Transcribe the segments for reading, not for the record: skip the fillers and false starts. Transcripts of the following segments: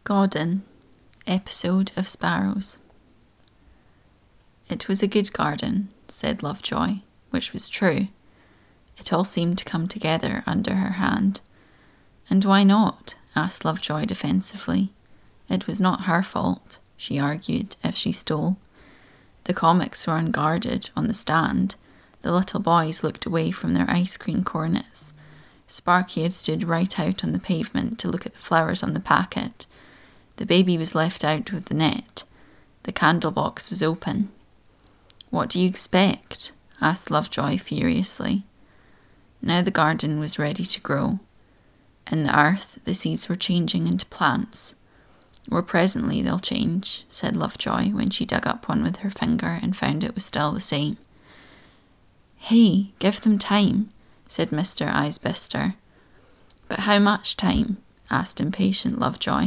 Gauden, episode of Sparrows. It was a good garden, said Lovejoy, which was true. It all seemed to come together under her hand. And why not? Asked Lovejoy defensively. It was not her fault, she argued, if she stole. The comics were unguarded on the stand. The little boys looked away from their ice cream cornets. Sparky had stood right out on the pavement to look at the flowers on the packet. The baby was left out with the net. The candle box was open. What do you expect? Asked Lovejoy furiously. Now the garden was ready to grow. In the earth, the seeds were changing into plants. Or presently they'll change, said Lovejoy when she dug up one with her finger and found it was still the same. Hey, give them time, said Mr. Isbister. But how much time? Asked impatient Lovejoy.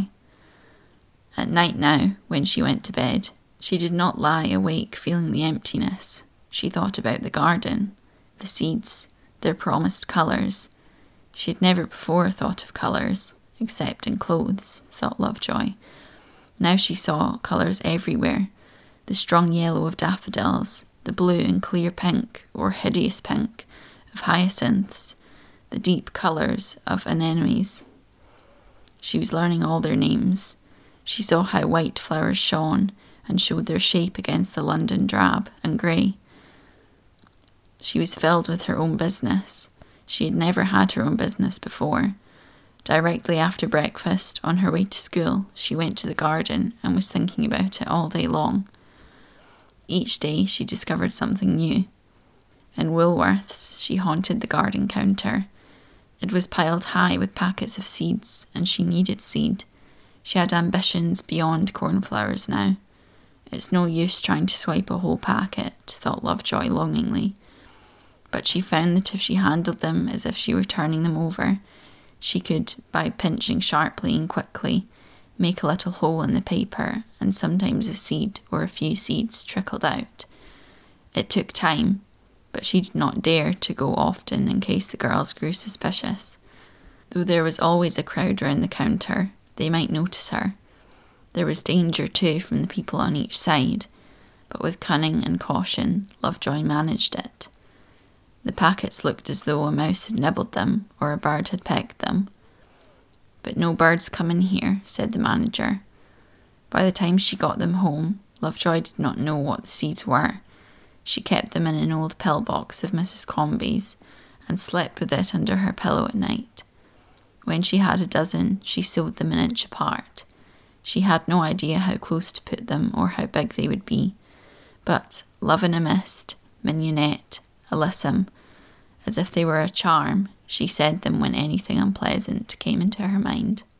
At night now, when she went to bed, she did not lie awake feeling the emptiness. She thought about the garden, the seeds, their promised colours. She had never before thought of colours, except in clothes, thought Lovejoy. Now she saw colours everywhere, the strong yellow of daffodils, the blue and clear pink, or hideous pink, of hyacinths, the deep colours of anemones. She was learning all their names. She saw how white flowers shone and showed their shape against the London drab and grey. She was filled with her own business. She had never had her own business before. Directly after breakfast, on her way to school, she went to the garden and was thinking about it all day long. Each day she discovered something new. In Woolworth's, she haunted the garden counter. It was piled high with packets of seeds, and she needed seed. She had ambitions beyond cornflowers now. It's no use trying to swipe a whole packet, thought Lovejoy longingly. But she found that if she handled them as if she were turning them over, she could, by pinching sharply and quickly, make a little hole in the paper, and sometimes a seed or a few seeds trickled out. It took time, but she did not dare to go often in case the girls grew suspicious. Though there was always a crowd round the counter, they might notice her. There was danger too from the people on each side, but with cunning and caution, Lovejoy managed it. The packets looked as though a mouse had nibbled them or a bird had pecked them. But no birds come in here, said the manager. By the time she got them home, Lovejoy did not know what the seeds were. She kept them in an old pillbox of Mrs. Comby's and slept with it under her pillow at night. When she had a dozen, she sewed them an inch apart. She had no idea how close to put them or how big they would be. But Love in a Mist, Mignonette, Alyssum, as if they were a charm, she said them when anything unpleasant came into her mind.